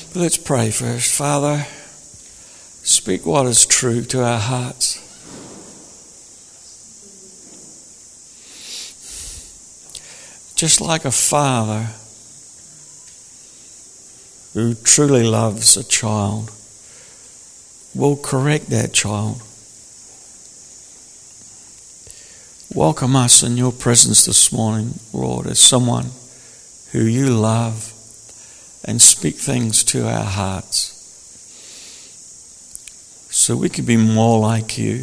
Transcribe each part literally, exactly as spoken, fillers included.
But let's pray first. Father, speak what is true to our hearts. Just like a father who truly loves a child will correct that child. Welcome us in your presence this morning, Lord, as someone who you love, and speak things to our hearts so we can be more like you.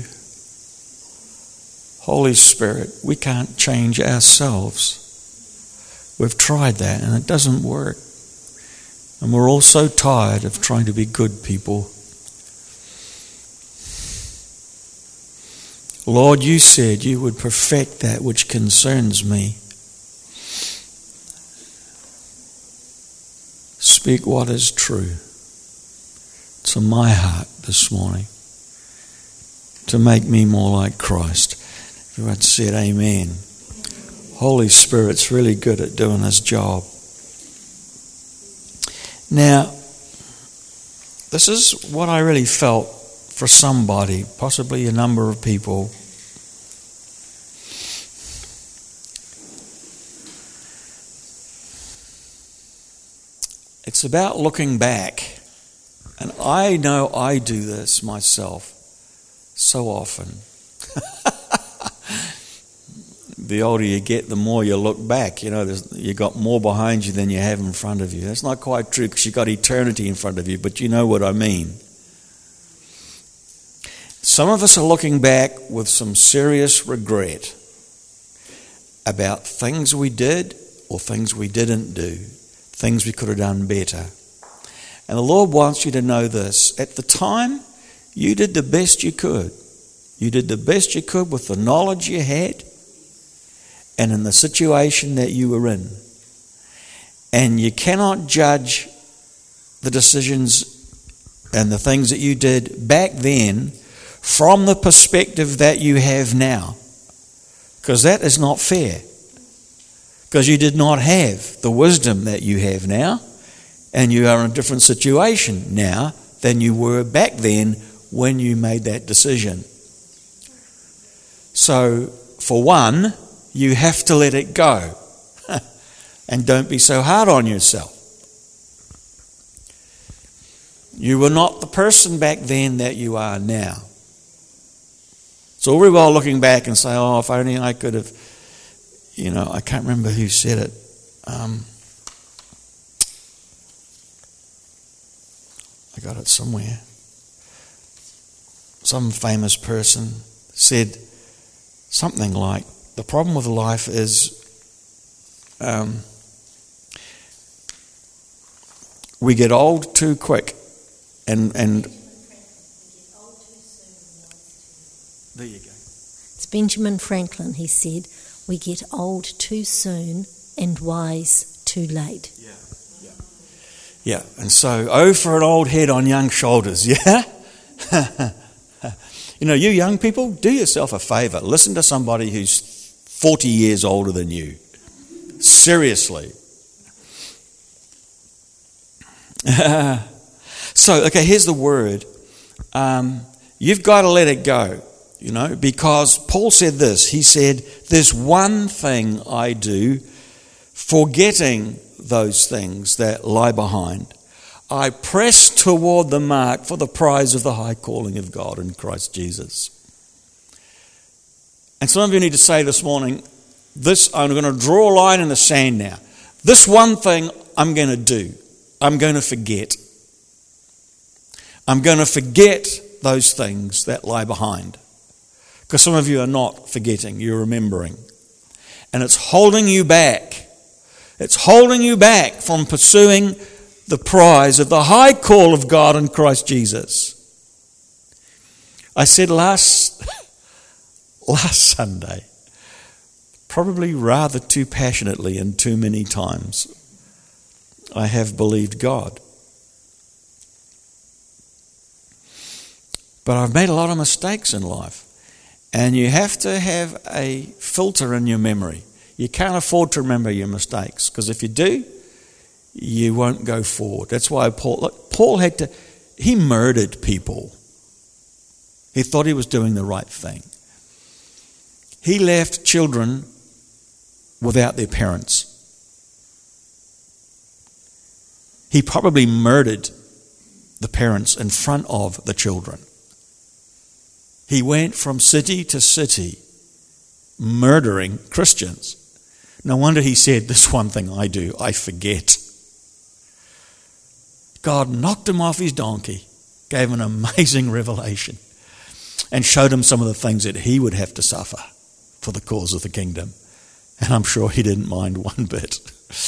Holy Spirit, we can't change ourselves. We've tried that and it doesn't work. And we're all so tired of trying to be good people. Lord, you said you would perfect that which concerns me. Speak what is true to my heart this morning to make me more like Christ. Everyone said amen. Holy Spirit's really good at doing his job. Now, this is what I really felt for somebody, possibly a number of people. It's about looking back. And I know I do this myself so often. The older you get, the more you look back. You know, you've got more behind you than you have in front of you. That's not quite true because you've got eternity in front of you, but you know what I mean. Some of us are looking back with some serious regret about things we did or things we didn't do, things we could have done better. And the Lord wants you to know this. At the time, you did the best you could. You did the best you could with the knowledge you had and in the situation that you were in. And you cannot judge the decisions and the things that you did back then from the perspective that you have now. Because that is not fair. Because you did not have the wisdom that you have now, and you are in a different situation now than you were back then when you made that decision. So, for one, you have to let it go. And don't be so hard on yourself. You were not the person back then that you are now. It's all very well looking back and say, oh, if only I could have, you know, I can't remember who said it. Um, I got it somewhere. Some famous person said something like, the problem with life is um, we get old too quick. And, and there you go. It's Benjamin Franklin, he said, we get old too soon and wise too late. Yeah, yeah. Yeah, and so, oh, for an old head on young shoulders, yeah? You know, you young people, do yourself a favour. Listen to somebody who's forty years older than you. Seriously. So, okay, here's the word. Um, you've got to let it go, you know, because Paul said this. He said, there's one thing I do, forgetting those things that lie behind. I press toward the mark for the prize of the high calling of God in Christ Jesus. And some of you need to say this morning, this, I'm going to draw a line in the sand now. This one thing I'm going to do, I'm going to forget. I'm going to forget those things that lie behind. Because some of you are not forgetting, you're remembering. And it's holding you back. It's holding you back from pursuing the prize of the high call of God in Christ Jesus. I said last, last Sunday, probably rather too passionately and too many times, I have believed God. But I've made a lot of mistakes in life. And you have to have a filter in your memory. You can't afford to remember your mistakes, because if you do, you won't go forward. That's why Paul, look, Paul had to, he murdered people. He thought he was doing the right thing. He left children without their parents. He probably murdered the parents in front of the children. He went from city to city murdering Christians. No wonder he said, this one thing I do, I forget. God knocked him off his donkey, gave him an amazing revelation, and showed him some of the things that he would have to suffer for the cause of the kingdom. And I'm sure he didn't mind one bit,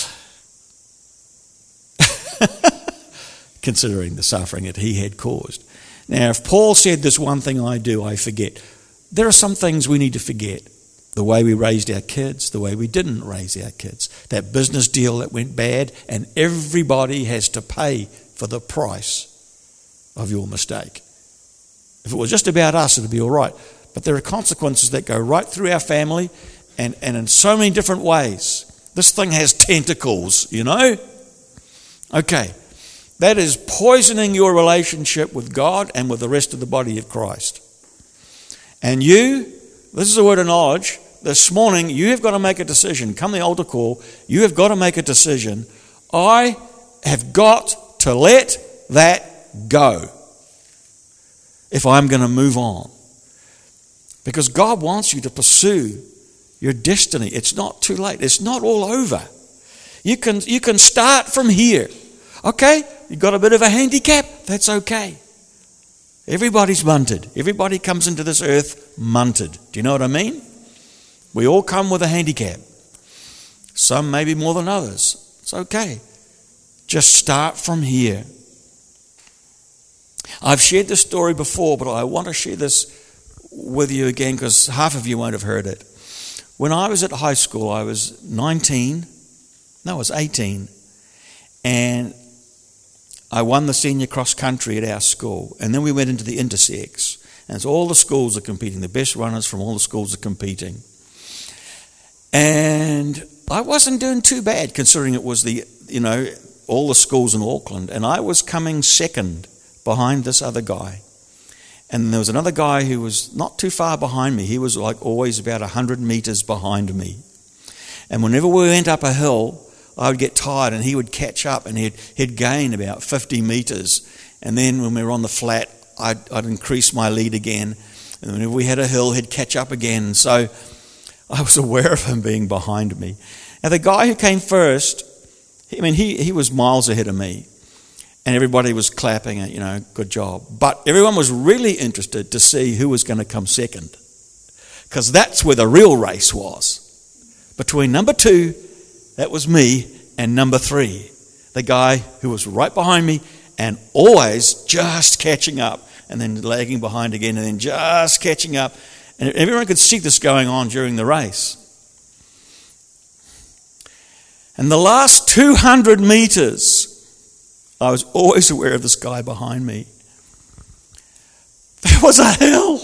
considering the suffering that he had caused. Now, if Paul said, this one thing I do, I forget, there are some things we need to forget. The way we raised our kids, the way we didn't raise our kids, that business deal that went bad, and everybody has to pay for the price of your mistake. If it was just about us, it would be all right. But there are consequences that go right through our family and, and in so many different ways. This thing has tentacles, you know? Okay, that is poisoning your relationship with God and with the rest of the body of Christ. And you, this is a word of knowledge, this morning you have got to make a decision. Come the altar call, you have got to make a decision. I have got to let that go if I'm going to move on. Because God wants you to pursue your destiny. It's not too late. It's not all over. You can, you can start from here. Okay, you've got a bit of a handicap. That's okay. Everybody's munted. Everybody comes into this earth munted. Do you know what I mean? We all come with a handicap. Some maybe more than others. It's okay. Just start from here. I've shared this story before, but I want to share this with you again because half of you won't have heard it. When I was at high school, I was nineteen, no, I was eighteen, and I won the senior cross country at our school, and then we went into the intersects, and so all the schools are competing, the best runners from all the schools are competing. And I wasn't doing too bad considering it was the, you know, all the schools in Auckland, and I was coming second behind this other guy. And there was another guy who was not too far behind me. He was like always about one hundred metres behind me. And whenever we went up a hill, I would get tired and he would catch up and he'd, he'd gain about fifty metres. And then when we were on the flat, I'd, I'd increase my lead again. And whenever we had a hill, he'd catch up again. So I was aware of him being behind me. Now the guy who came first, I mean, he, he was miles ahead of me. And everybody was clapping, you know, good job. But everyone was really interested to see who was going to come second. Because that's where the real race was. Between number two, that was me, and number three, the guy who was right behind me and always just catching up and then lagging behind again and then just catching up. And everyone could see this going on during the race. And the last two hundred metres, I was always aware of this guy behind me. There was a hill.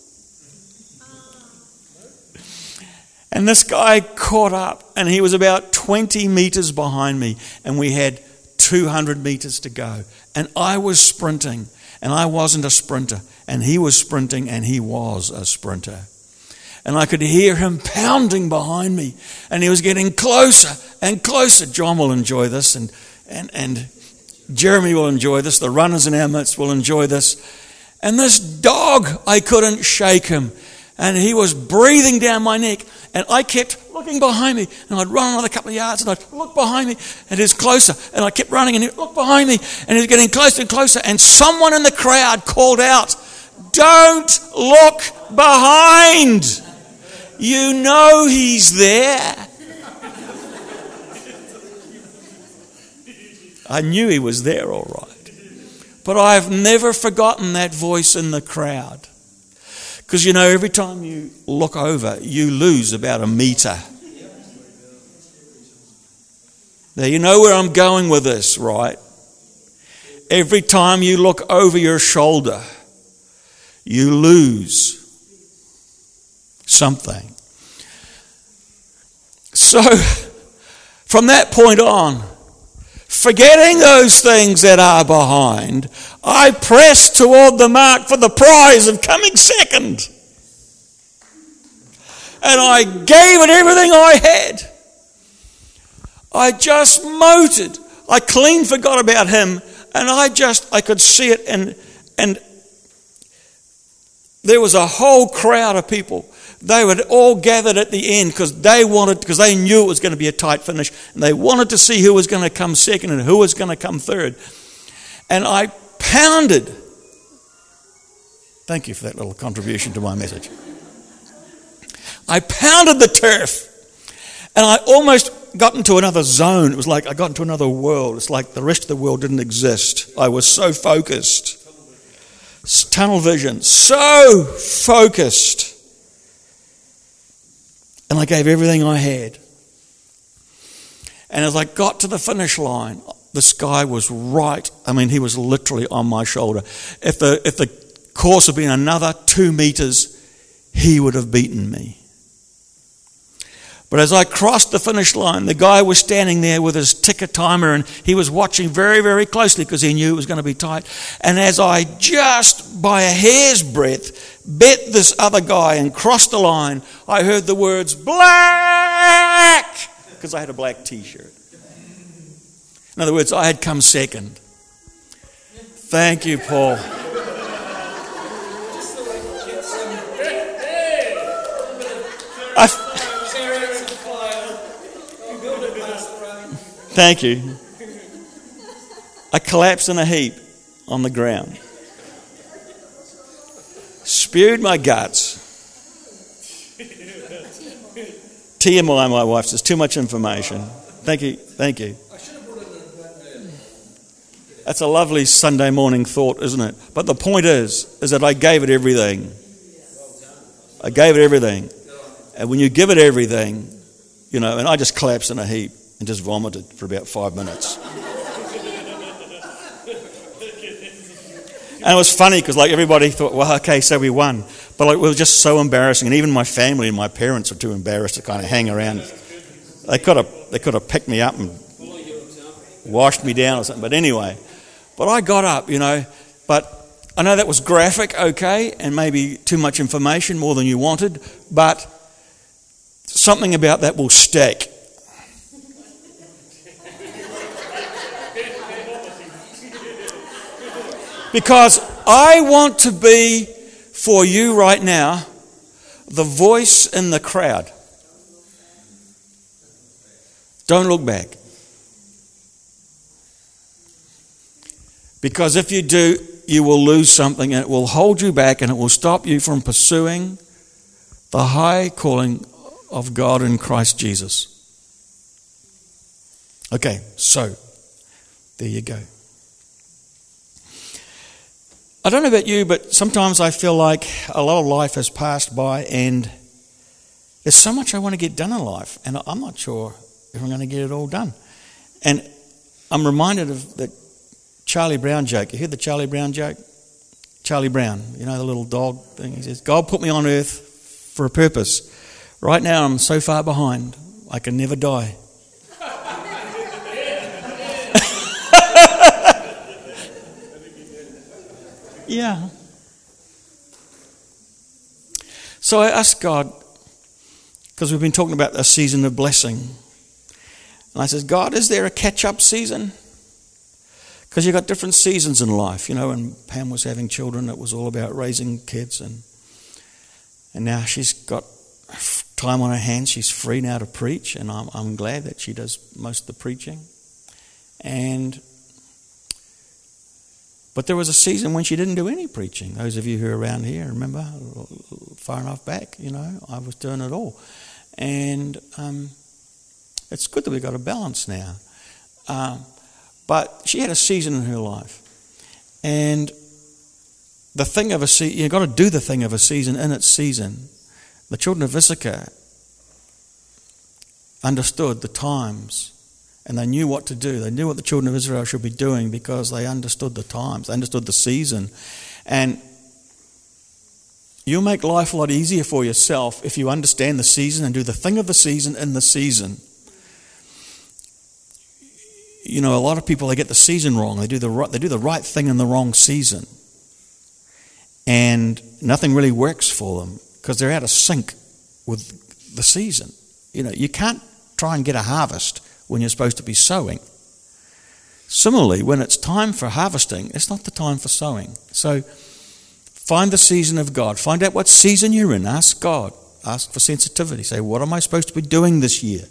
And this guy caught up and he was about twenty metres behind me and we had two hundred metres to go. And I was sprinting and I wasn't a sprinter and he was sprinting and he was a sprinter. And I could hear him pounding behind me and he was getting closer and closer. John will enjoy this and and and Jeremy will enjoy this. The runners in our midst will enjoy this. And this dog, I couldn't shake him. And he was breathing down my neck. And I kept looking behind me. And I'd run another couple of yards and I'd look behind me. And he was closer. And I kept running and he'd look behind me. And he was getting closer and closer. And someone in the crowd called out, "Don't look behind. You know he's there." I knew he was there all right. But I've never forgotten that voice in the crowd. Because, you know, every time you look over, you lose about a metre. Now, you know where I'm going with this, right? Every time you look over your shoulder, you lose something. So, from that point on, Forgetting those things that are behind, I press toward the mark for the prize of coming second. And I gave it everything I had. I just motored. I clean forgot about him, and I just, I could see it, and and there was a whole crowd of people. They were all gathered at the end because they wanted, because they knew it was going to be a tight finish, and they wanted to see who was going to come second and who was going to come third. And I pounded. Thank you for that little contribution to my message. I pounded the turf, and I almost got into another zone. It was like I got into another world. It's like the rest of the world didn't exist. I was so focused. Tunnel vision. So focused. And I gave everything I had. And as I got to the finish line, this guy was right. I mean, he was literally on my shoulder. If the, if the course had been another two meters, he would have beaten me. But as I crossed the finish line, the guy was standing there with his ticker timer, and he was watching very, very closely because he knew it was going to be tight. And as I just by a hair's breadth bet this other guy and crossed the line, I heard the words, black, because I had a black t-shirt. In other words, I had come second. Thank you, Paul. I, thank you. I collapsed in a heap on the ground. Spewed my guts. T M I, my wife says, too much information. Thank you, thank you. That's a lovely Sunday morning thought, isn't it? But the point is, is that I gave it everything. I gave it everything. And when you give it everything, you know, and I just collapsed in a heap and just vomited for about five minutes. And it was funny because like everybody thought, well, okay, so we won. But like, it was just so embarrassing. And even my family and my parents were too embarrassed to kind of hang around. They could have they could have picked me up and washed me down or something. But anyway, but I got up, you know. But I know that was graphic, okay, and maybe too much information, more than you wanted. But something about that will stick. Because I want to be, for you right now, the voice in the crowd. Don't look back. Because if you do, you will lose something, and it will hold you back, and it will stop you from pursuing the high calling of God in Christ Jesus. Okay, so there you go. I don't know about you, but sometimes I feel like a lot of life has passed by and there's so much I want to get done in life, and I'm not sure if I'm going to get it all done. And I'm reminded of the Charlie Brown joke. You heard the Charlie Brown joke? Charlie Brown, you know, the little dog thing. He says, God put me on earth for a purpose. Right now I'm so far behind, I can never die. Yeah. So I asked God, because we've been talking about a season of blessing. And I said, God, is there a catch-up season? Because you've got different seasons in life. You know, when Pam was having children, it was all about raising kids. And and now she's got time on her hands. She's free now to preach. And I'm, I'm glad that she does most of the preaching. And... But there was a season when she didn't do any preaching. Those of you who are around here, remember, far enough back, you know, I was doing it all. And um, it's good that we've got a balance now. Um, but she had a season in her life. And the thing of a season, you've got to do the thing of a season in its season. The children of Issachar understood the times. And they knew what to do. They knew what the children of Israel should be doing because they understood the times. They understood the season. And you'll make life a lot easier for yourself if you understand the season and do the thing of the season in the season. you know, a lot of people, they get the season wrong. They do the right, they do the right thing in the wrong season. And nothing really works for them because they're out of sync with the season. You know, you can't try and get a harvest when you're supposed to be sowing. Similarly, when it's time for harvesting, it's not the time for sowing. So find the season of God. Find out what season you're in. Ask God. Ask for sensitivity. Say, what am I supposed to be doing this year?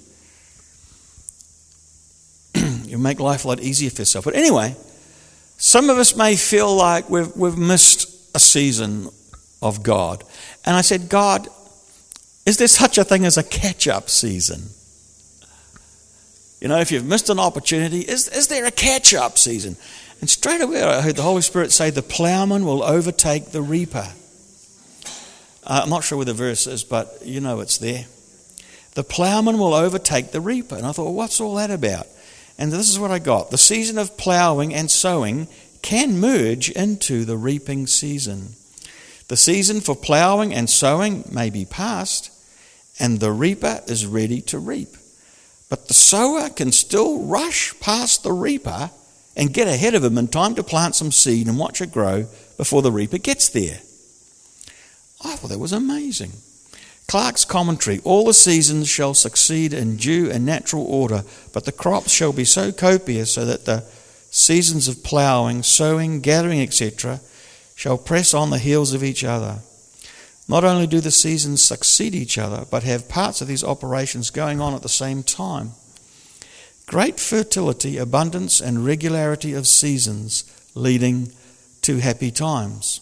You make life a lot easier for yourself. But anyway, some of us may feel like we've, we've missed a season of God. And I said, God, is there such a thing as a catch-up season? You know, if you've missed an opportunity, is, is there a catch-up season? And straight away I heard the Holy Spirit say, the plowman will overtake the reaper. Uh, I'm not sure where the verse is, but you know it's there. The plowman will overtake the reaper. And I thought, well, what's all that about? And this is what I got. The season of ploughing and sowing can merge into the reaping season. The season for ploughing and sowing may be past, and the reaper is ready to reap. But the sower can still rush past the reaper and get ahead of him in time to plant some seed and watch it grow before the reaper gets there. I thought that was amazing. Clark's commentary, all the seasons shall succeed in due and natural order, but the crops shall be so copious so that the seasons of ploughing, sowing, gathering, et cetera shall press on the heels of each other. Not only do the seasons succeed each other, but have parts of these operations going on at the same time. Great fertility, abundance, and regularity of seasons leading to happy times.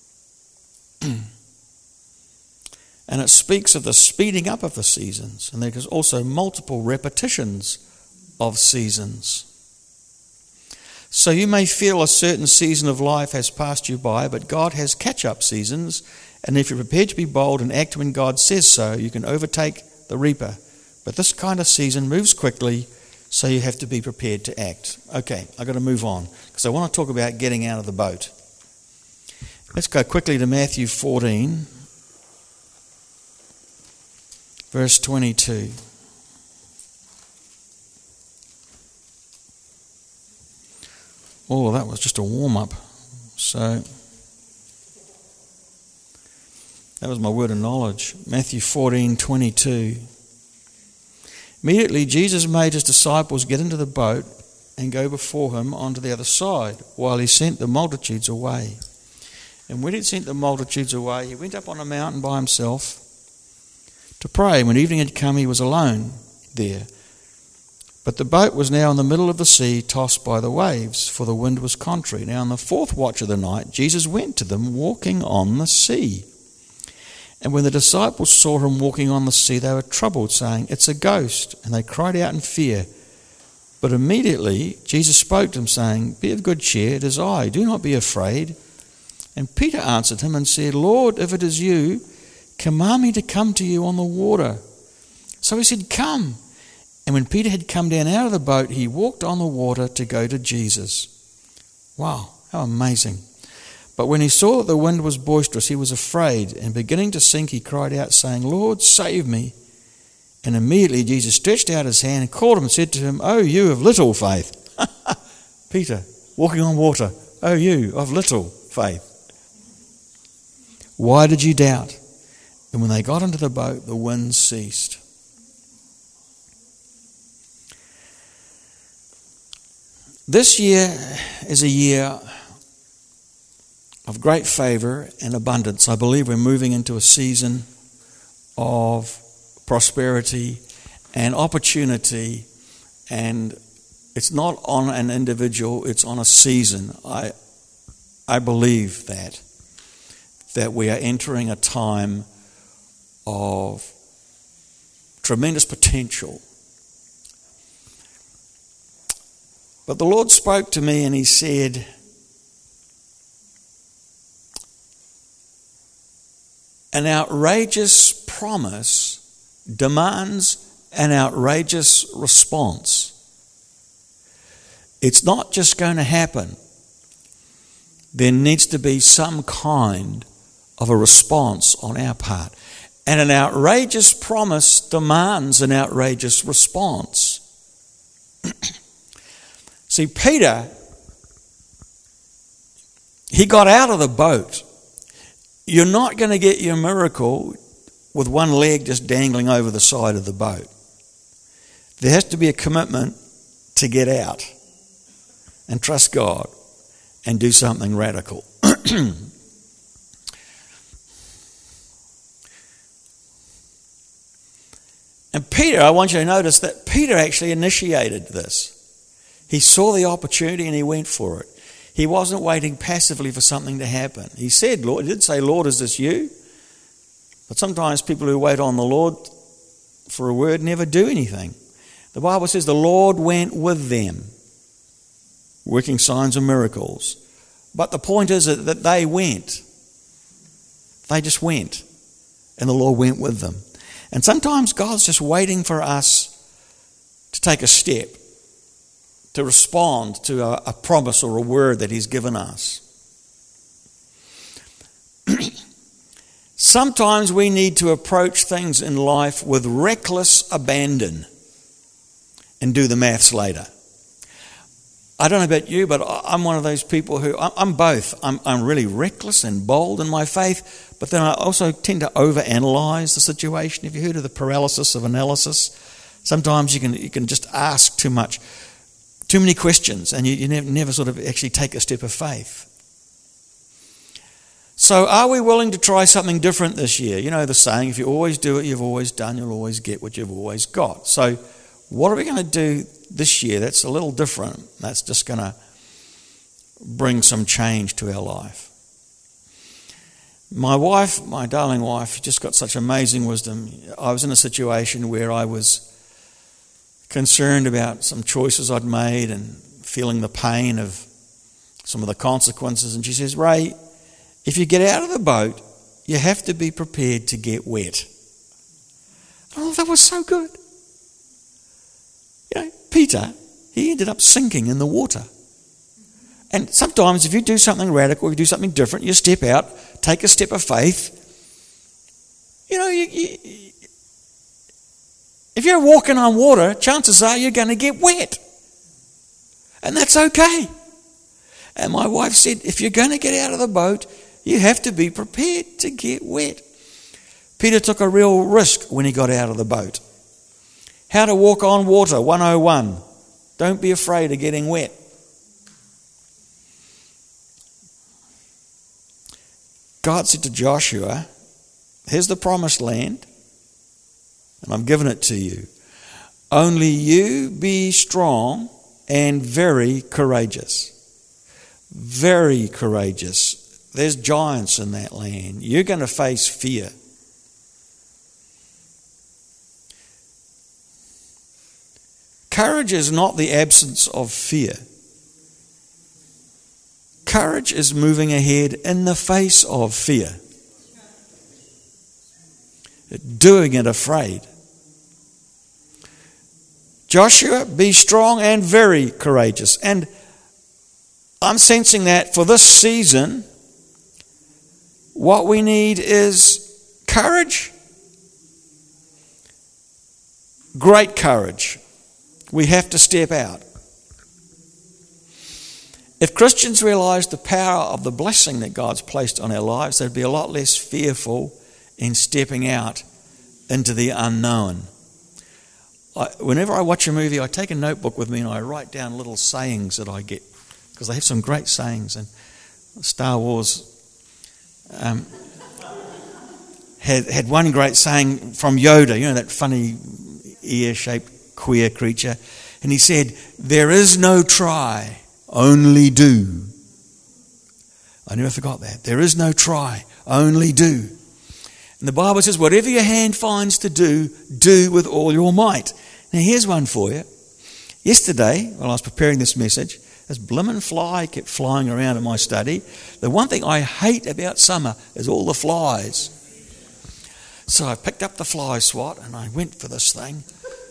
And it speaks of the speeding up of the seasons, and there's also multiple repetitions of seasons. So you may feel a certain season of life has passed you by, but God has catch-up seasons, and if you're prepared to be bold and act when God says so, you can overtake the reaper. But this kind of season moves quickly, so you have to be prepared to act. Okay, I've got to move on, because I want to talk about getting out of the boat. Let's go quickly to Matthew fourteen. Verse twenty-two. Oh, that was just a warm-up. So, that was my word of knowledge. Matthew fourteen twenty-two. Immediately Jesus made his disciples get into the boat and go before him onto the other side, while he sent the multitudes away. And when he sent the multitudes away, he went up on a mountain by himself to pray. When evening had come, he was alone there. But the boat was now in the middle of the sea, tossed by the waves, for the wind was contrary. Now in the fourth watch of the night, Jesus went to them walking on the sea. And when the disciples saw him walking on the sea, they were troubled, saying, "It's a ghost." And they cried out in fear. But immediately Jesus spoke to them, saying, "Be of good cheer, it is I, do not be afraid." And Peter answered him and said, "Lord, if it is you, command me to come to you on the water." So he said, "Come." And when Peter had come down out of the boat, he walked on the water to go to Jesus. Wow, how amazing. But when he saw that the wind was boisterous, he was afraid, and beginning to sink, he cried out, saying, "Lord, save me." And immediately Jesus stretched out his hand and called him and said to him, "Oh, you of little faith." Peter, walking on water. "Oh, you of little faith. Why did you doubt?" And when they got into the boat, the wind ceased. This year is a year of great favour and abundance. I believe we're moving into a season of prosperity and opportunity, and it's not on an individual, it's on a season. I I believe that that we are entering a time of tremendous potential. But the Lord spoke to me and he said, an outrageous promise demands an outrageous response. It's not just going to happen. There needs to be some kind of a response on our part. And an outrageous promise demands an outrageous response. See, Peter, he got out of the boat. You're not going to get your miracle with one leg just dangling over the side of the boat. There has to be a commitment to get out and trust God and do something radical. And Peter, I want you to notice that Peter actually initiated this. He saw the opportunity and he went for it. He wasn't waiting passively for something to happen. He said, Lord, he did say, Lord, is this you? But sometimes people who wait on the Lord for a word never do anything. The Bible says the Lord went with them, working signs and miracles. But the point is that they went. They just went. And the Lord went with them. And sometimes God's just waiting for us to take a step, to respond to a, a promise or a word that He's given us. Sometimes we need to approach things in life with reckless abandon and do the maths later. I don't know about you, but I'm one of those people who, I'm both. I'm, I'm really reckless and bold in my faith, but then I also tend to overanalyze the situation. Have you heard of the paralysis of analysis? Sometimes you can you can just ask too much, too many questions, and you, you never, never sort of actually take a step of faith. So are we willing to try something different this year? You know the saying, if you always do what you've always done, you'll always get what you've always got. So what are we going to do this year that's a little different? That's just going to bring some change to our life. My wife, my darling wife, just got such amazing wisdom. I was in a situation where I was concerned about some choices I'd made and feeling the pain of some of the consequences. And she says, Ray, if you get out of the boat, you have to be prepared to get wet. Oh, that was so good. You know, Peter, he ended up sinking in the water. And sometimes if you do something radical, you do something different, you step out, take a step of faith. You know, you, you, if you're walking on water, chances are you're going to get wet. And that's okay. And my wife said, if you're going to get out of the boat, you have to be prepared to get wet. Peter took a real risk when he got out of the boat. How to walk on water, one oh one. Don't be afraid of getting wet. God said to Joshua, here's the promised land, and I'm giving it to you. Only you be strong and very courageous. Very courageous. There's giants in that land. You're going to face fear. Courage is not the absence of fear. Courage is moving ahead in the face of fear. Doing it afraid. Joshua, be strong and very courageous. And I'm sensing that for this season, what we need is courage. Great courage. We have to step out. If Christians realised the power of the blessing that God's placed on our lives, they'd be a lot less fearful in stepping out into the unknown. I, whenever I watch a movie, I take a notebook with me and I write down little sayings that I get, because they have some great sayings. And Star Wars um, had had one great saying from Yoda, you know, that funny ear-shaped queer creature. And he said, there is no try, only do. I never forgot that. There is no try, only do. And the Bible says, whatever your hand finds to do, do with all your might. Now here's one for you. Yesterday, while I was preparing this message, this blimmin' fly kept flying around in my study. The one thing I hate about summer is all the flies. So I picked up the fly swat and I went for this thing.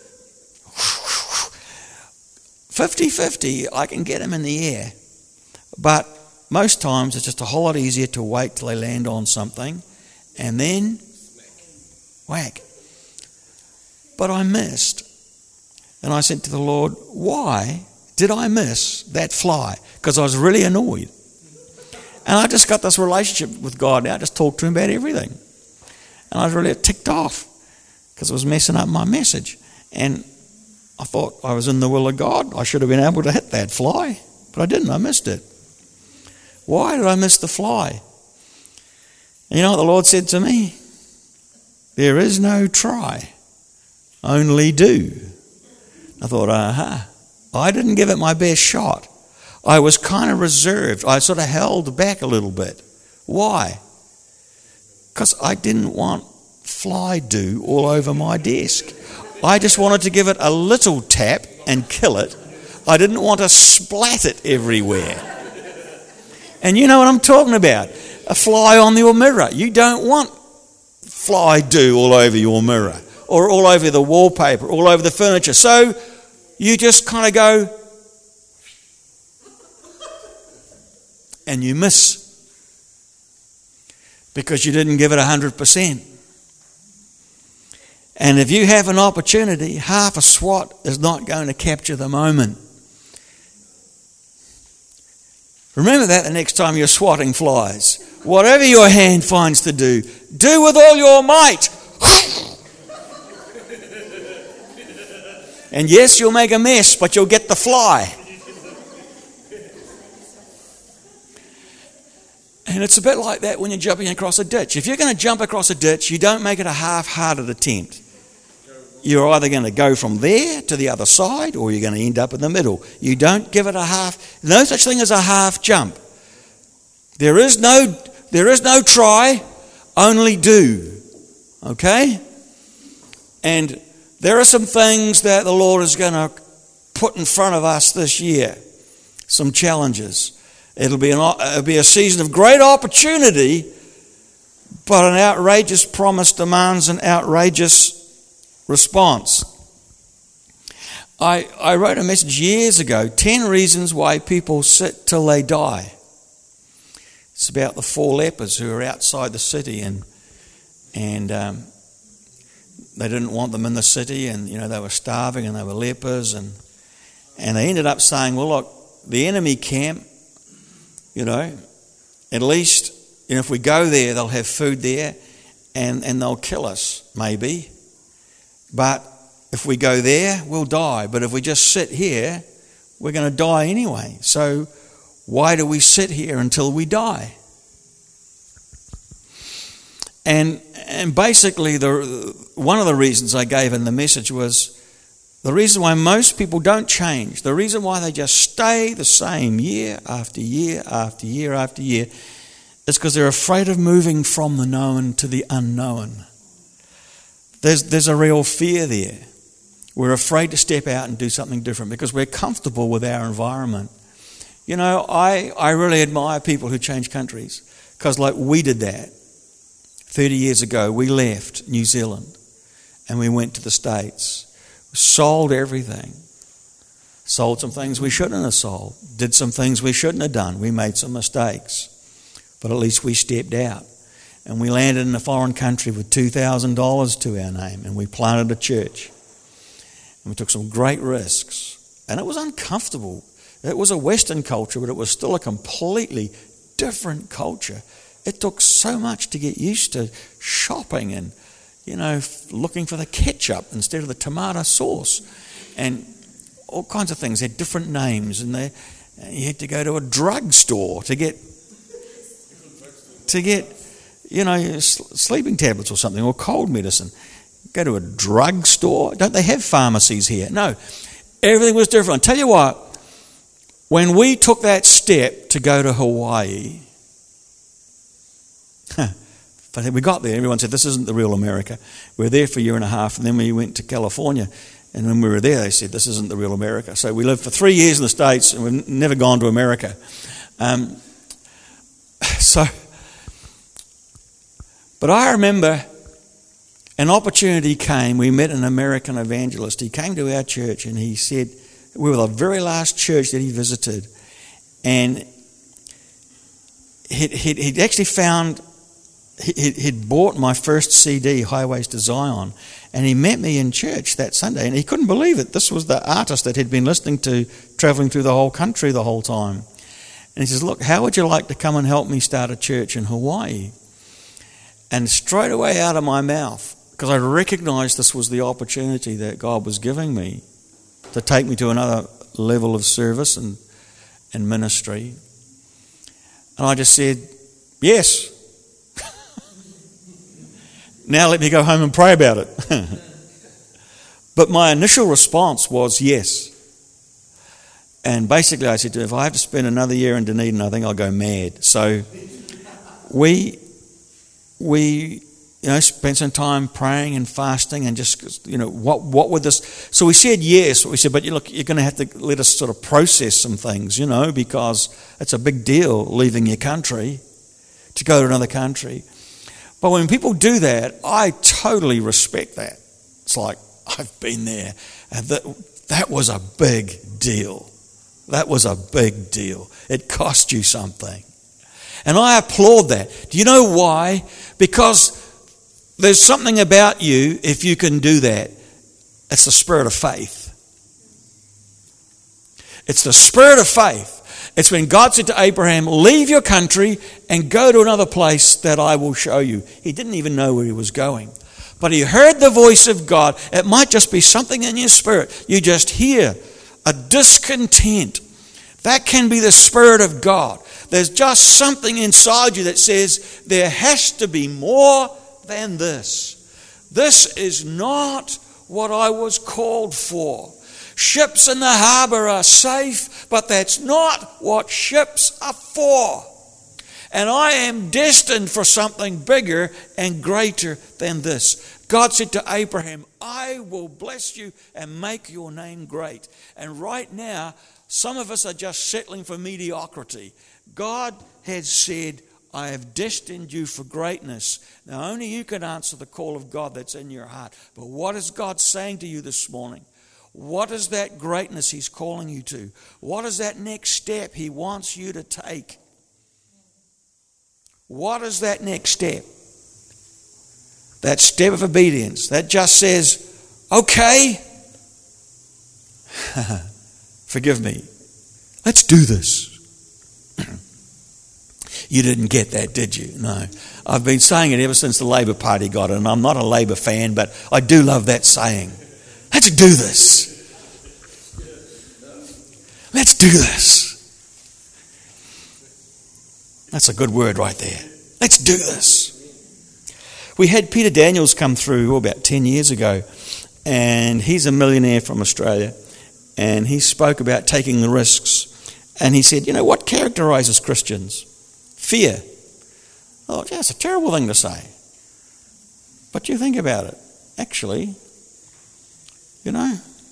fifty-fifty, I can get them in the air. But most times it's just a whole lot easier to wait till they land on something and then whack. But I missed. And I said to the Lord, why did I miss that fly? Because I was really annoyed. And I just got this relationship with God now. I just talked to him about everything. And I was really ticked off because it was messing up my message. And I thought I was in the will of God. I should have been able to hit that fly, but I didn't. I missed it. Why did I miss the fly? And you know what the Lord said to me? There is no try, only do. I thought, aha, I didn't give it my best shot. I was kind of reserved. I sort of held back a little bit. Why? Because I didn't want fly dew all over my desk. I just wanted to give it a little tap and kill it. I didn't want to splat it everywhere. And you know what I'm talking about. A fly on your mirror. You don't want fly dew all over your mirror or all over the wallpaper, all over the furniture. So you just kind of go and you miss because you didn't give it one hundred percent. And if you have an opportunity, half a swat is not going to capture the moment. Remember that the next time you're swatting flies. Whatever your hand finds to do, do with all your might. And yes, you'll make a mess, but you'll get the fly. And it's a bit like that when you're jumping across a ditch. If you're going to jump across a ditch, you don't make it a half-hearted attempt. You're either going to go from there to the other side or you're going to end up in the middle. You don't give it a half. No such thing as a half jump. There is no, there is no try, only do. Okay? And there are some things that the Lord is going to put in front of us this year. Some challenges. It'll be, an, it'll be a season of great opportunity, but an outrageous promise demands an outrageous response. I, I wrote a message years ago, ten reasons why people sit till they die. It's about the four lepers who are outside the city and and um, they didn't want them in the city, and you know they were starving and they were lepers, and and they ended up saying, well look, the enemy camp, you know, at least you know, if we go there they'll have food there and, and they'll kill us maybe. But if we go there, we'll die. But if we just sit here, we're going to die anyway. So why do we sit here until we die? And and basically, the one of the reasons I gave in the message was the reason why most people don't change, the reason why they just stay the same year after year after year after year, is because they're afraid of moving from the known to the unknown. There's there's a real fear there. We're afraid to step out and do something different because we're comfortable with our environment. You know, I, I really admire people who change countries because like we did that. thirty years ago, we left New Zealand and we went to the States. We sold everything. Sold some things we shouldn't have sold. Did some things we shouldn't have done. We made some mistakes. But at least we stepped out. And we landed in a foreign country with two thousand dollars to our name, and we planted a church. And we took some great risks. And it was uncomfortable. It was a Western culture, but it was still a completely different culture. It took so much to get used to shopping and, you know, looking for the ketchup instead of the tomato sauce. And all kinds of things. They had different names, and they, you had to go to a drugstore to get, to get, you know, sleeping tablets or something, or cold medicine. Go to a drugstore. Don't they have pharmacies here? No. Everything was different. I'll tell you what, when we took that step to go to Hawaii, but we got there, everyone said, this isn't the real America. We were there for a year and a half, and then we went to California, and when we were there, they said, this isn't the real America. So we lived for three years in the States, and we've never gone to America. Um, so... But I remember an opportunity came. We met an American evangelist. He came to our church and he said, we were the very last church that he visited. And he'd, he'd, he'd actually found, he'd, he'd bought my first C D, Highways to Zion. And he met me in church that Sunday. And he couldn't believe it. This was the artist that he'd been listening to travelling through the whole country the whole time. And he says, look, how would you like to come and help me start a church in Hawaii? And straight away out of my mouth, because I recognised this was the opportunity that God was giving me to take me to another level of service and, and ministry. And I just said, yes. Now let me go home and pray about it. But my initial response was yes. And basically I said to him, if I have to spend another year in Dunedin, I think I'll go mad. So we, we, you know, spent some time praying and fasting and just, you know, what what would this... So we said yes. We said, but you look, you're going to have to let us sort of process some things, you know, because it's a big deal leaving your country to go to another country. But when people do that, I totally respect that. It's like, I've been there. And that, that was a big deal. That was a big deal. It cost you something. And I applaud that. Do you know why? Because there's something about you, if you can do that. It's the spirit of faith. It's the spirit of faith. It's when God said to Abraham, leave your country and go to another place that I will show you. He didn't even know where he was going. But he heard the voice of God. It might just be something in your spirit. You just hear a discontent. That can be the Spirit of God. There's just something inside you that says there has to be more than this. This is not what I was called for. Ships in the harbour are safe, but that's not what ships are for. And I am destined for something bigger and greater than this. God said to Abraham, I will bless you and make your name great. And right now, some of us are just settling for mediocrity. God has said, I have destined you for greatness. Now, only you can answer the call of God that's in your heart. But what is God saying to you this morning? What is that greatness He's calling you to? What is that next step He wants you to take? What is that next step? That step of obedience that just says, okay, forgive me, let's do this. You didn't get that, did you? No. I've been saying it ever since the Labour Party got it, and I'm not a Labour fan, but I do love that saying. Let's do this. Let's do this. That's a good word right there. Let's do this. We had Peter Daniels come through oh, about ten years ago, and he's a millionaire from Australia, and he spoke about taking the risks. And he said, you know, what characterises Christians? Fear. Oh, yeah, it's a terrible thing to say. But you think about it. Actually, you know,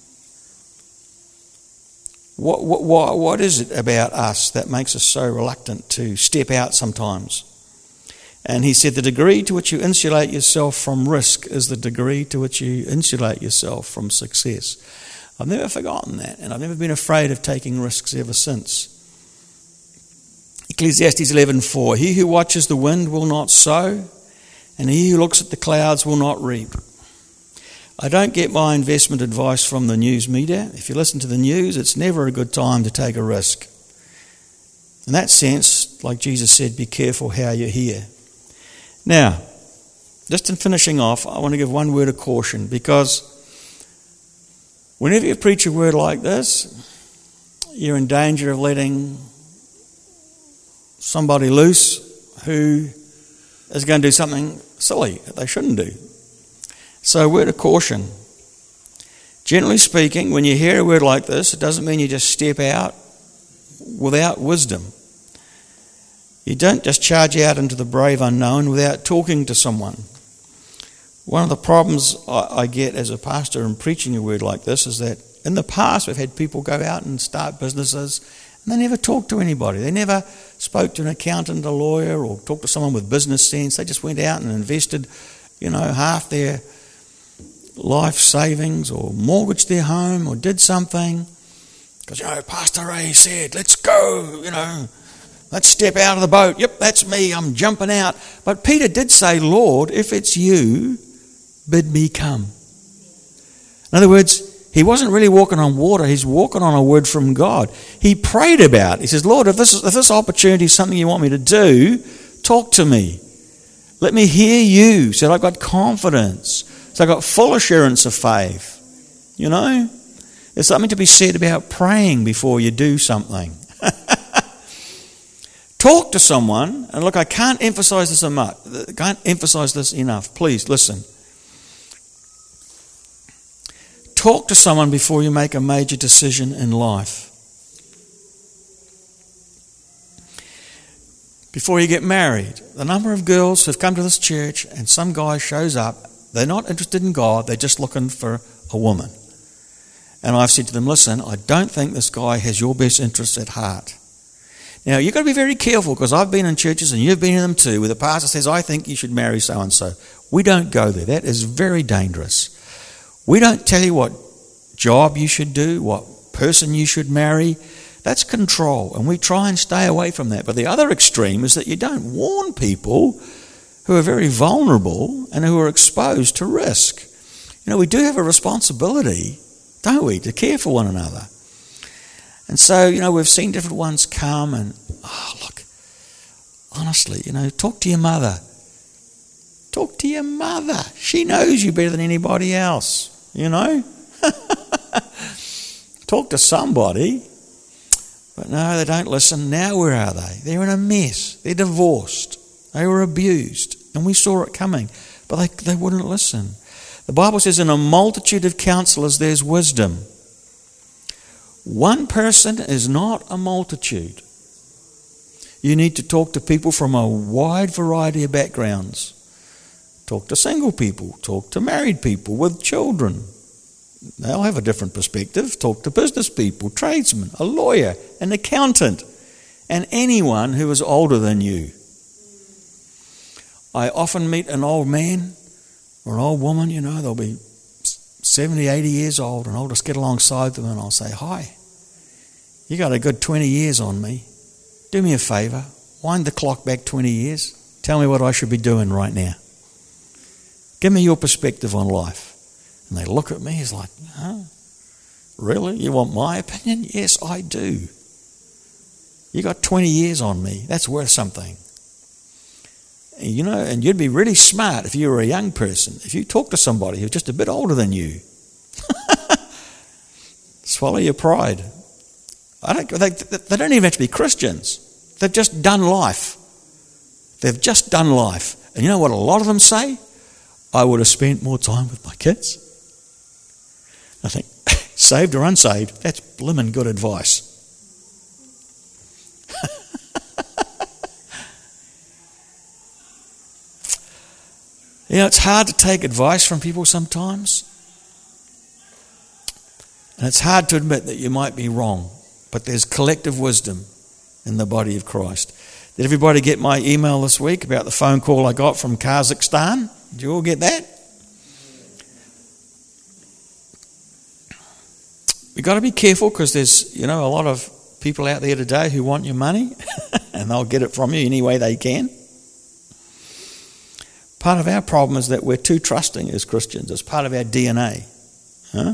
what, what, what, what is it about us that makes us so reluctant to step out sometimes? And he said the degree to which you insulate yourself from risk is the degree to which you insulate yourself from success. I've never forgotten that, and I've never been afraid of taking risks ever since. Ecclesiastes eleven four, he who watches the wind will not sow, and he who looks at the clouds will not reap. I don't get my investment advice from the news media. If you listen to the news, it's never a good time to take a risk. In that sense, like Jesus said, be careful how you hear. Now, just in finishing off, I want to give one word of caution, because whenever you preach a word like this, you're in danger of letting somebody loose who is going to do something silly that they shouldn't do. So, a word of caution. Generally speaking, when you hear a word like this, it doesn't mean you just step out without wisdom. You don't just charge out into the brave unknown without talking to someone. One of the problems I get as a pastor in preaching a word like this is that in the past we've had people go out and start businesses and they never talked to anybody. They never spoke to an accountant, a lawyer, or talked to someone with business sense. They just went out and invested, you know, half their life savings or mortgaged their home or did something. Because, you know, Pastor Ray said, let's go, you know, let's step out of the boat. Yep, that's me, I'm jumping out. But Peter did say, Lord, if it's you, bid me come. In other words, He wasn't really walking on water. He's walking on a word from God. He prayed about it. He says, Lord, if this, if this opportunity is something you want me to do, talk to me. Let me hear you. So I've got confidence. So I've got full assurance of faith. You know? There's something to be said about praying before you do something. Talk to someone, and look, I can't emphasize this enough. Can't emphasize this enough. Please listen. Talk to someone before you make a major decision in life. Before you get married, the number of girls who've come to this church and some guy shows up, they're not interested in God, they're just looking for a woman. And I've said to them, listen, I don't think this guy has your best interests at heart. Now, you've got to be very careful, because I've been in churches, and you've been in them too, where the pastor says, I think you should marry so-and-so. We don't go there. That is very dangerous. We don't tell you what job you should do, what person you should marry. That's control, and we try and stay away from that. But the other extreme is that you don't warn people who are very vulnerable and who are exposed to risk. You know, we do have a responsibility, don't we, to care for one another. And so, you know, we've seen different ones come and, oh, look, honestly, you know, talk to your mother. Talk to your mother. She knows you better than anybody else, you know. Talk to somebody. But no, they don't listen. Now where are they? They're in a mess. They're divorced. They were abused. And we saw it coming. But they, they wouldn't listen. The Bible says in a multitude of counselors there's wisdom. One person is not a multitude. You need to talk to people from a wide variety of backgrounds. Talk to single people. Talk to married people with children. They'll have a different perspective. Talk to business people, tradesmen, a lawyer, an accountant, and anyone who is older than you. I often meet an old man or an old woman, you know, they'll be seventy, eighty years old, and I'll just get alongside them and I'll say, hi, you got a good twenty years on me. Do me a favour, wind the clock back twenty years. Tell me what I should be doing right now. Give me your perspective on life. And they look at me, it's like, huh? Really? You want my opinion? Yes, I do. You got twenty years on me. That's worth something. You know, and you'd be really smart if you were a young person. If you talk to somebody who's just a bit older than you. Swallow your pride. I don't, they, they don't even have to be Christians. They've just done life. They've just done life. And you know what a lot of them say? I would have spent more time with my kids. I think, saved or unsaved, that's blimmin' good advice. You know, it's hard to take advice from people sometimes. And it's hard to admit that you might be wrong. But there's collective wisdom in the body of Christ. Did everybody get my email this week about the phone call I got from Kazakhstan? Did you all get that? We've got to be careful, because there's, you know, a lot of people out there today who want your money and they'll get it from you any way they can. Part of our problem is that we're too trusting as Christians. It's part of our D N A. Huh?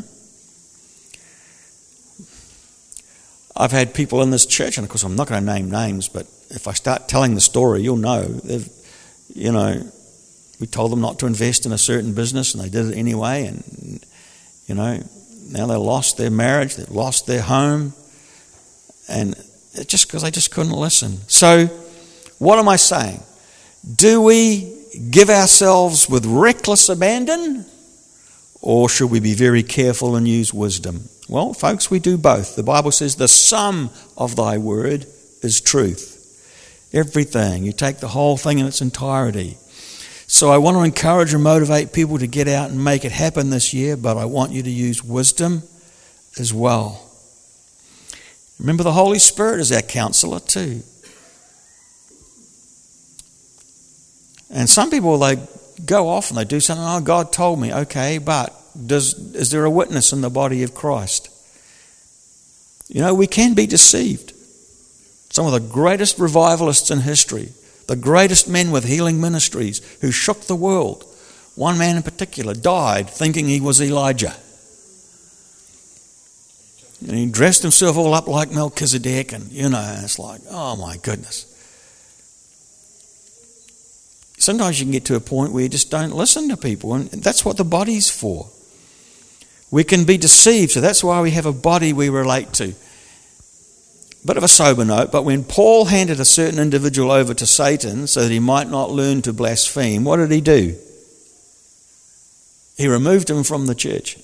I've had people in this church, and of course I'm not going to name names, but if I start telling the story, you'll know. They've, you know, we told them not to invest in a certain business, and they did it anyway, and, you know, now they've lost their marriage, they've lost their home, and it's just because they just couldn't listen. So, what am I saying? Do we give ourselves with reckless abandon, or should we be very careful and use wisdom? Well, folks, we do both. The Bible says the sum of thy word is truth. Everything. You take the whole thing in its entirety. So I want to encourage and motivate people to get out and make it happen this year, but I want you to use wisdom as well. Remember, the Holy Spirit is our counselor too. And some people, they go off and they do something, oh, God told me, okay, but does is there a witness in the body of Christ? You know, we can be deceived. Some of the greatest revivalists in history, the greatest men with healing ministries who shook the world, one man in particular died thinking he was Elijah. And he dressed himself all up like Melchizedek, and you know, it's like, oh my goodness. Sometimes you can get to a point where you just don't listen to people, and that's what the body's for. We can be deceived, so that's why we have a body we relate to. Bit of a sober note, but when Paul handed a certain individual over to Satan so that he might not learn to blaspheme, what did he do? He removed him from the church.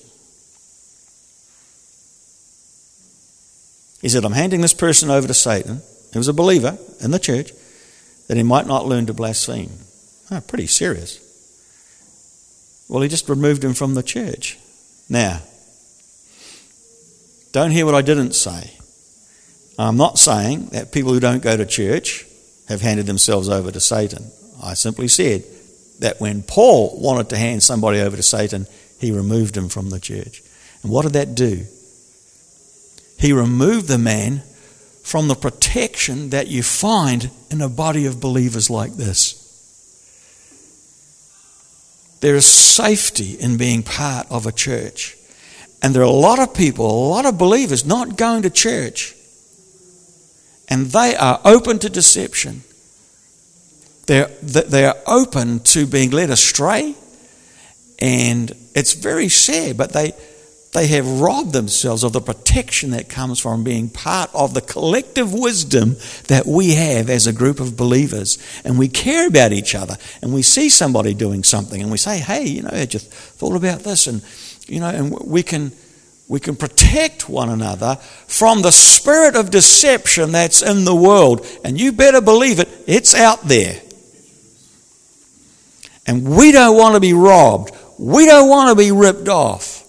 He said, I'm handing this person over to Satan, he was a believer in the church, that he might not learn to blaspheme. Oh, pretty serious. Well, he just removed him from the church. Now, don't hear what I didn't say. I'm not saying that people who don't go to church have handed themselves over to Satan. I simply said that when Paul wanted to hand somebody over to Satan, he removed him from the church. And what did that do? He removed the man from the protection that you find in a body of believers like this. There is safety in being part of a church. And there are a lot of people, a lot of believers not going to church. And they are open to deception. They're, they are open to being led astray. And it's very sad, but they, they have robbed themselves of the protection that comes from being part of the collective wisdom that we have as a group of believers. And we care about each other. And we see somebody doing something and we say, hey, you know, I just thought about this. And, you know, and we can... We can protect one another from the spirit of deception that's in the world. And you better believe it, it's out there. And we don't want to be robbed. We don't want to be ripped off.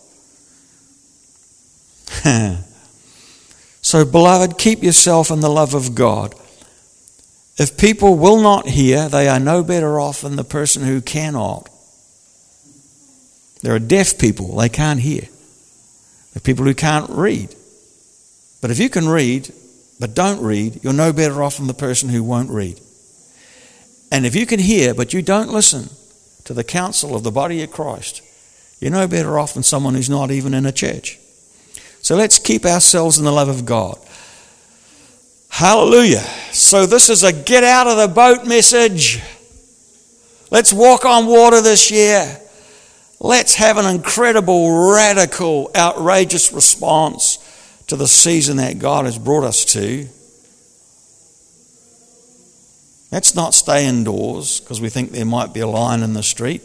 So, beloved, keep yourself in the love of God. If people will not hear, they are no better off than the person who cannot. There are deaf people, they can't hear. There are people who can't read. But if you can read, but don't read, you're no better off than the person who won't read. And if you can hear, but you don't listen to the counsel of the body of Christ, you're no better off than someone who's not even in a church. So let's keep ourselves in the love of God. Hallelujah. So this is a get out of the boat message. Let's walk on water this year. Let's have an incredible, radical, outrageous response to the season that God has brought us to. Let's not stay indoors because we think there might be a lion in the street.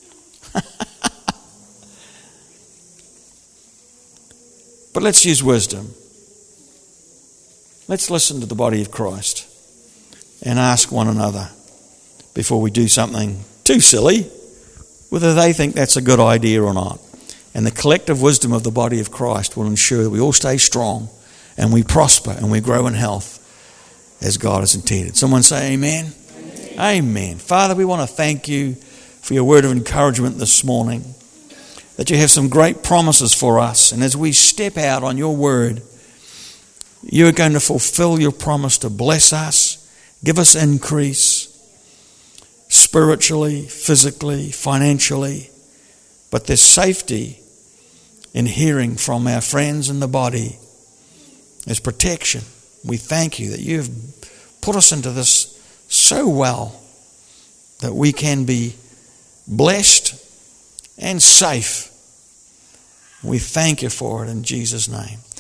But let's use wisdom. Let's listen to the body of Christ and ask one another before we do something too silly, whether they think that's a good idea or not. And the collective wisdom of the body of Christ will ensure that we all stay strong and we prosper and we grow in health as God has intended. Someone say amen? Amen. Amen. Father, we want to thank you for your word of encouragement this morning, that you have some great promises for us. And as we step out on your word, you are going to fulfill your promise to bless us, give us increase, spiritually, physically, financially. But there's safety in hearing from our friends in the body. There's protection. We thank you that you've put us into this so well that we can be blessed and safe. We thank you for it in Jesus' name.